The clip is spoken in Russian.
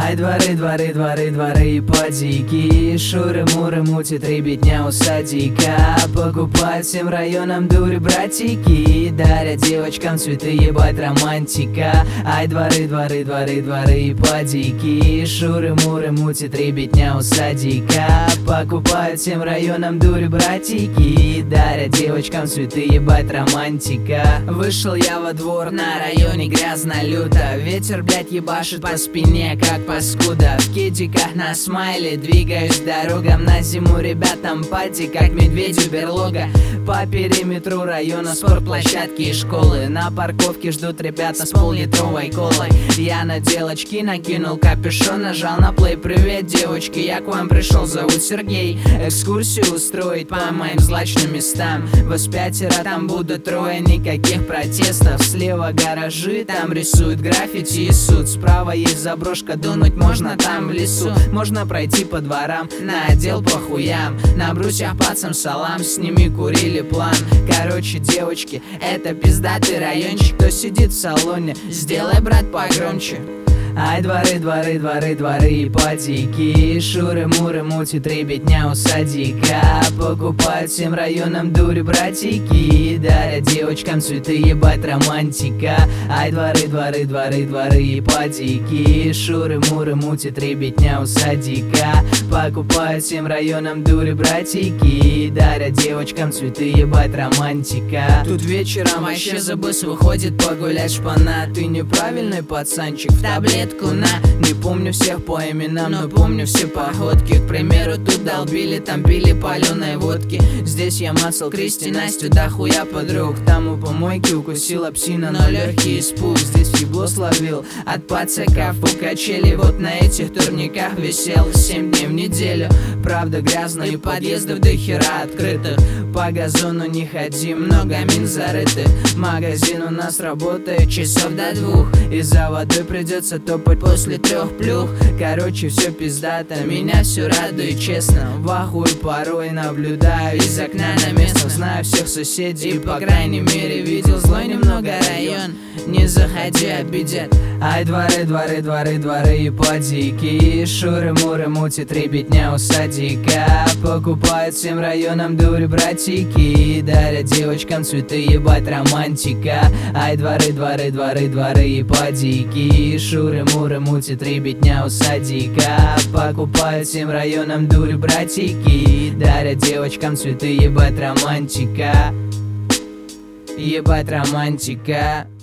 Ай, дворы, дворы, дворы, дворы и подики, шуры-муры мутит ребятня у садика. Покупают всем районам дуры братики, дарят девочкам цветы, ебать романтика. Ай, дворы, дворы, дворы, дворы и подики, шуры-муры мутит ребятня у садика. Покупают всем районам дуры братики, дарят девочкам цветы, ебать романтика. Вышел я во двор, на районе грязно люто, ветер, блять, ебашит по спине, как паскуда. В кедиках на смайле двигаюсь дорогам, на зиму ребятам пати, как медведю берлога. По периметру района спортплощадки и школы, на парковке ждут ребята с пол-литровой колой. Я на девочки накинул капюшон, нажал на плей. Привет, девочки, я к вам пришел, зовут Сергей. Экскурсию устроить по моим злачным местам. Вас 5, там будут 3, никаких протестов. Слева гаражи, там рисуют граффити и суд. Справа есть заброшка, дунуть можно там в лесу. Можно пройти по дворам, на отдел по хуям. На брусьях пацам салам, с ними курили план. Короче, девочки, это пиздатый райончик. Кто сидит в салоне, сделай, брат, погромче. Ай, дворы, дворы, дворы, дворы и подики, шуры-муры мутит ребятня у садика. Покупают всем районам дури братики, дарят девочкам цветы, ебать романтика. Ай, дворы, дворы, дворы, дворы и подики, шуры-муры мутит ребятня у садика. Покупают всем районам дури братики, дарят девочкам цветы, ебать романтика. Тут вечером вообще забыс выходит погулять шпана. Ты неправильный пацанчик, в таблетку на. Не помню всех по именам, но помню все походки. К примеру, тут долбили, там пили паленой водки. Здесь я мацал Кристи, Настю, да хуя подруг. Там у помойки укусила псина, но легкий испуг. Здесь ебло словил от пацаков у качели. Вот на этих турниках висел 7 дней в неделю. Правда грязно и подъездов до хера открытых. По газону не ходи, много мин зарыты. Магазин у нас работает часов до 2, и за водой придется топать после 3 плюх. Короче, все пиздато, меня все радует, честно. В ахуе порой наблюдаю из окна на местном. Знаю всех соседей и, по крайней мере, видел злой немного район. Не заходи, обидят. Ай, дворы, дворы, дворы, дворы и подики, шуры-муры мутит ребятня у садика. Покупают всем районам дури братики, дарят девочкам цветы, ебать романтика. Ай, дворы, дворы, дворы, дворы и подики, шуры-муры мутит ребятня у садика. Покупают всем районам дури братики, дарят девочкам цветы, ебать романтика. Ебать романтика.